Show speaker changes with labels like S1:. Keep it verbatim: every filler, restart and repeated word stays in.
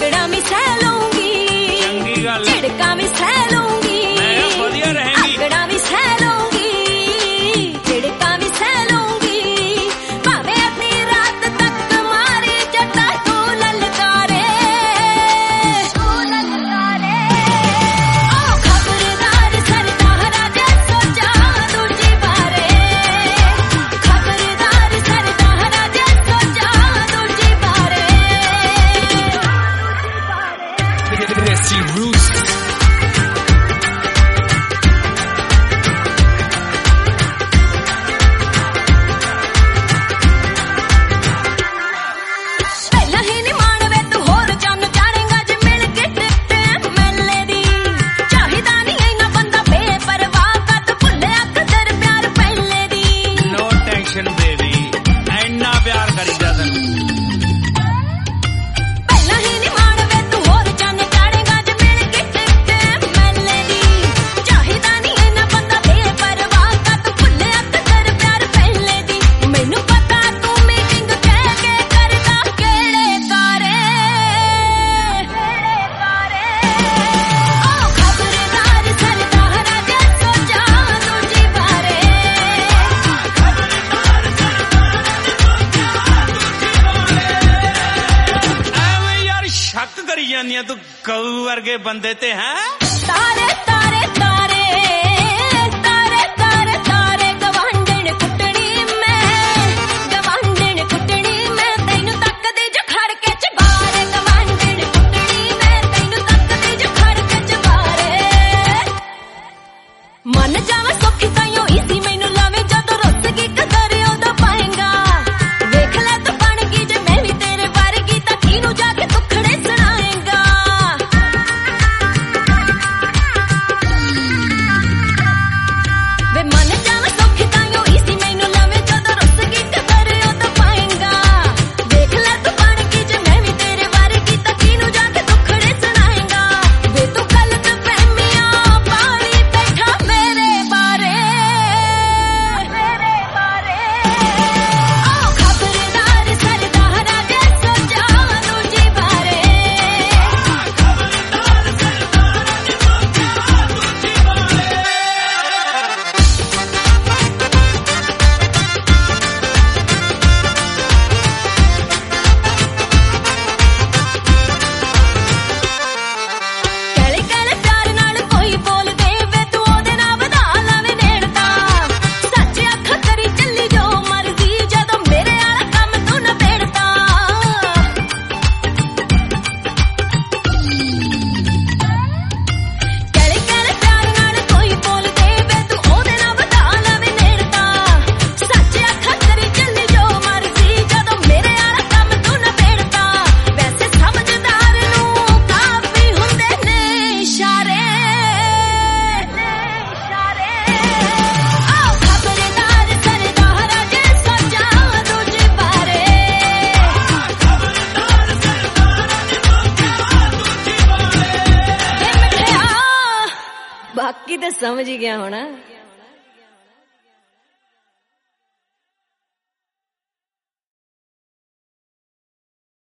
S1: अकड़ा भी सह लूंगी, झिड़का भी सह लूंगी, अकड़ा भी सह लूंगी, झिड़का भी सह लूंगी, भावे अपनी रात तक मारी जटा तू ललकारे, तू ललकारे। ओ खबरदार सरदारा जे सोचा दूजी बारे, खबरदार सरदारा जे सोचा दूजी बारे।
S2: Nasty Roots.
S1: ਪਹਿਲਾਂ ਹੀ ਨੀ ਮਾਣਵੇ ਤੂੰ ਹੋਰ ਚੰਨ ਚਾੜੇਂਗਾ ਜੇ ਮਿਲ ਕੇ ਟਿੱਟੇ ਐਮਐਲਏ ਦੀ, ਚਾਹੀਦਾ ਨਹੀਂ ਇੰਨਾ ਬੰਦਾ ਬੇਪਰਵਾਹ ਕਦ ਭੁੱਲਿਆ ਕਦਰ ਪਿਆਰ ਪਹਿਲੇ ਦੀ।
S2: No tension baby, ਇੰਨਾ ਪਿਆਰ ਕਰੀਦਾ ਤੈਨੂੰ।
S1: ਪਹਿਲਾਂ ਹੀ ਨੀ ਮਾਣਵੇ ਤੂੰ ਹੋਰ ਚੰਨ ਚਾੜੇਂਗਾ ਜੇ ਮਿਲ ਕੇ ਟਿੱਟੇ ਐਮਐਲਏ ਦੀ, ਚਾਹੀਦਾ ਨਹੀਂ ਇੰਨਾ ਬੰਦਾ ਬੇਪਰਵਾਹ ਕਦ ਭੁੱਲਿਆ ਕਦਰ ਪਿਆਰ ਪਹਿਲੇ ਦੀ। ਮੈਨੂੰ ਪਤਾ ਤੂੰ ਮੀਟਿੰਗ ਕਹਿ ਕੇ ਕਰਦਾ ਕਿਹੜੇ ਕਾਰੇ, ਕਿਹੜੇ ਕਾਰੇ। ਓ ਖਬਰਦਾਰ ਸਰਦਾਰਾ ਜੇ ਸੋਚਾ ਦੂਜੀ ਬਾਰੇ,
S2: ਐਵੇਂ ਯਾਰ ਸ਼ੱਕ ਕਰੀ ਜਾਂਦੀਆਂ ਤੂੰ ਗਊ ਵਰਗੇ ਬੰਦੇ ਤੇ ਹੈ।
S1: ਤਾਰੇ ਤਾਰੇ ਤਾਰੇ ਤਾਰੇ ਤਾਰੇ ਤਾਰੇ ਗਵਾਂਢਣ ਕੁੱਟਣੀ ਮੈਂ, ਗਵਾਂਢਣ ਕੁੱਟਣੀ ਮੈਂ ਤੈਨੂੰ ਤੱਕਦੀ ਜੋ ਖੜ ਕੇ ਚਬਾਰੇ, ਗਵਾਂਢਣ ਕੁੱਟਣੀ ਮੈਂ ਤੈਨੂੰ ਤੱਕਦੀ ਜੋ ਖੜ ਕੇ ਚਬਾਰੇ। ਮਨ ਜਾਵੇ ਸੁੱਖੀ ਤਾਈਓ ਇਸੀ ਮੈਨੂੰ ਲਾਵੇ ਜਦੋਂ ਰੁੱਸ ਗਈ ਕਦਰ ਉਦੋਂ ਪਾਏਂਗਾ, ਵੇਖ ਲੈ ਤੂੰ ਬਣ ਗਈ ਜੇ ਮੈਂ ਵੀ ਤੇਰੇ ਵਰਗੀ ਤਾਂ ਕਿਹਨੂੰ ਜਾ ਕੇ ਦੁੱਖੜੇ ਸੁਣਾਏਂਗਾ। ਵੇ ਮਨ ਜਾਵੇ ਸੁੱਖੀ ਤਾਈਓ ਇਸੀ ਮੈਨੂੰ ਲਾਵੇ ਜਦੋਂ ਰੁੱਸ ਗਈ ਕਦਰ ਉਦੋਂ ਪਾਏਂਗਾ, ਵੇਖ ਲੈ ਤੂੰ ਬਣ ਗਈ ਜੇ ਮੈਂ ਵੀ ਤੇਰੇ ਵਰਗੀ ਤਾਂ ਕਿਹਨੂੰ ਜਾ ਕੇ ਦੁੱਖੜੇ ਸੁਣਾਏਂਗਾ। ਵੇ ਤੂੰ ਗਲਤ ਫਹਿਮੀਆਂ ਪਾਲੀ ਬੈਠਾ ਮੇਰੇ ਬਾਰੇ, ਮੇਰੇ ਬਾਰੇ। ਓ ਖਬਰਦਾਰ ਸਰਦਾਰਾ ਜੇ ਸੋਚਾ ਦੂਜੀ ਬਾਰੇ, ਕਹਿਲੇ ਕਹਿਲੇ ਪਿਆਰ ਨਾਲ ਕੋਈ ਬੋਲਦੇ ਵੇ ਤੂੰ ਉਹਦੇ ਨਾਲ ਵਧਾ ਲਾਵੇਂ ਨੇੜਤਾ, ਸੱਚ ਅੱਖਾਂ ਕਰੀ ਚੱਲੀ ਜੋ ਮਰਜ਼ੀ ਜਦੋਂ ਮੇਰੇ ਵਾਲਾ ਕੰਮ ਤੂੰ ਨਬੇੜਤਾ। ਕਹਿਲੇ ਕਹਿਲੇ ਪਿਆਰ ਨਾਲ ਕੋਈ ਬੋਲਦੇ ਵੇ ਤੂੰ ਉਹਦੇ ਨਾਲ ਵਧਾ ਲਾਵੇਂ ਨੇੜਤਾ, ਸੱਚ ਅੱਖਾਂ ਕਰੀ ਚੱਲੀ ਜੋ ਮਰਜ਼ੀ ਜਦੋਂ ਮੇਰੇ ਵਾਲਾ ਕੰਮ ਤੂੰ ਨਬੇੜਤਾ। ਵੈਸੇ ਸਮਝਦਾਰ ਨੂੰ ਕਾਫੀ ਹੁੰਦੇ ਨੇ ਇਸ਼ਾਰੇ, ਇਸ਼ਾਰੇ। ਓ ਖਬਰਦਾਰ ਸਰਦਾਰਾ ਜੇ ਸੋਚਾ ਦੂਜੀ ਬਾਰੇ, ਵੇ ਮਿੱਠਿਆ ਬਾਕੀ ਤਾਂ ਸਮਝ ਹੀ ਗਿਆ ਹੋਣਾ।